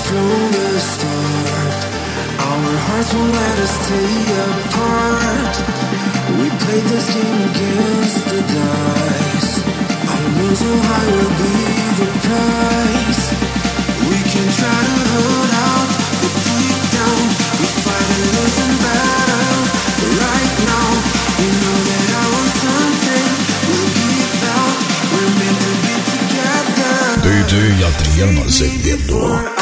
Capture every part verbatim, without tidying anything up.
from the start. Our hearts won't let us stay apart. We played this game against the dice. Our lose so high will be the price. We can try to hold out, but deep down we fight a losing battle. Right now, we know that our something will give out. We're meant to be together. диджей Adriano Azevedo.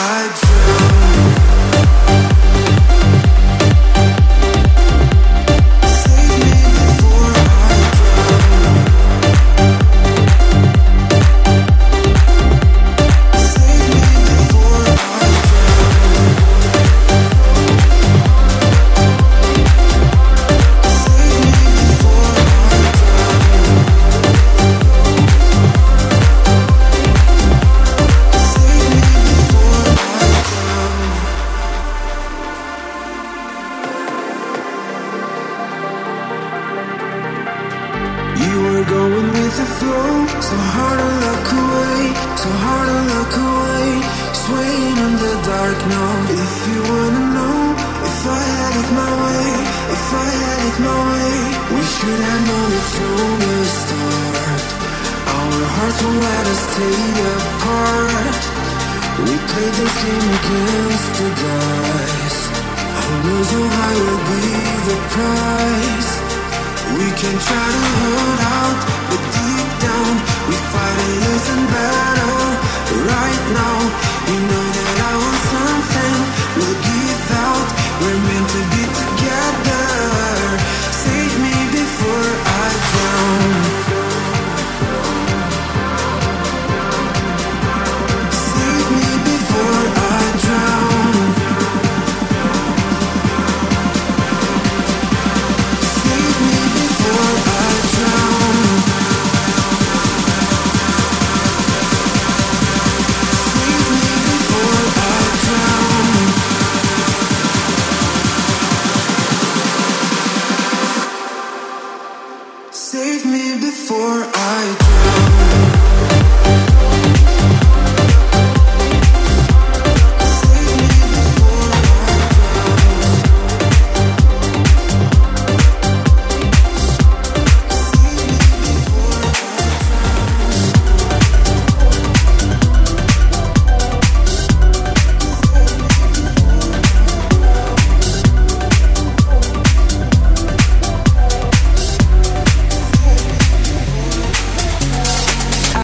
Going with the flow, so hard to look away, so hard to look away, swaying in the dark now. If you wanna know, if I had it my way, if I had it my way, we should have known it from the start. Our hearts won't let us stay apart. We played this game against the dice. Who knows how high will be the price? We can try to hold out, but deep down we fight a losing battle. Right now, you know that I was